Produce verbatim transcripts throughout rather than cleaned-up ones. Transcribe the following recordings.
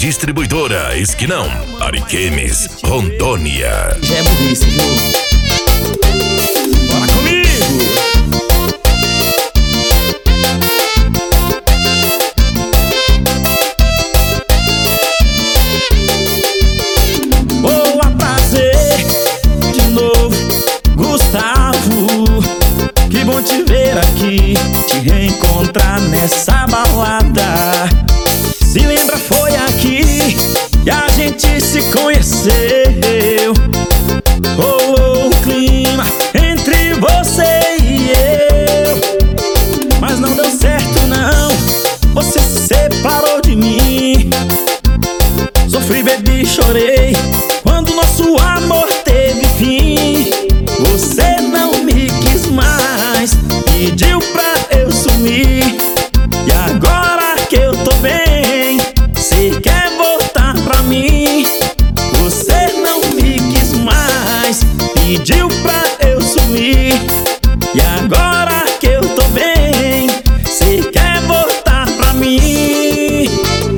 Distribuidora Esquinão, Ariquemes, Rondônia. Já é burrice, viu? Bora comigo! Boa, prazer, de novo, Gustavo. Que bom te ver aqui, te reencontrar nessa balada. Se lembra, foi aqui que a gente se conheceu. Oh, oh, o clima entre você e eu. Mas não deu certo não, você se separou de mim. Sofri, bebi, chorei quando nosso amor teve fim. Você não me quis mais, pediu pra eu sumir. E agora que eu tô bem, cê quer voltar pra mim. Você não me quis mais, pediu pra eu sumir. E agora que eu tô bem, cê quer voltar pra mim.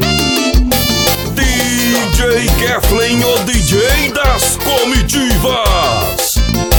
D J Keflen, o D J das comitivas.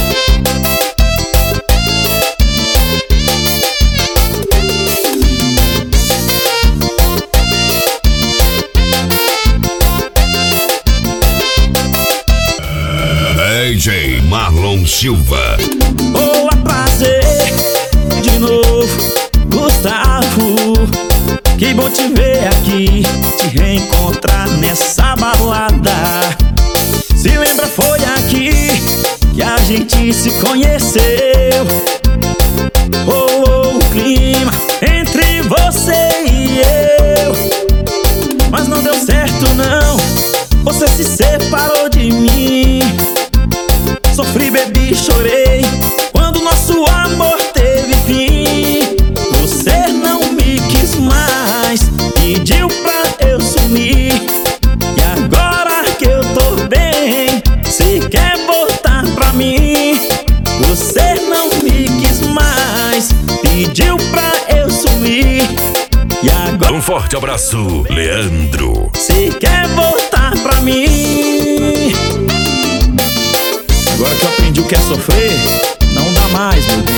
D J Marlon Silva. Boa, prazer, de novo, Gustavo. Que bom te ver aqui, te reencontrar nessa balada. Se lembra, foi aqui que a gente se conheceu. Oh, oh, o clima entre você e eu. Mas não deu certo não, você se separou de mim. Sofri, bebi, chorei quando nosso amor teve fim. Você não me quis mais, pediu pra eu sumir. E agora que eu tô bem, cê quer voltar pra mim. Você não me quis mais, pediu pra eu sumir. E agora Um forte abraço, Leandro. cê quer voltar pra mim. Agora que eu aprendi o que é sofrer, não dá mais, meu Deus.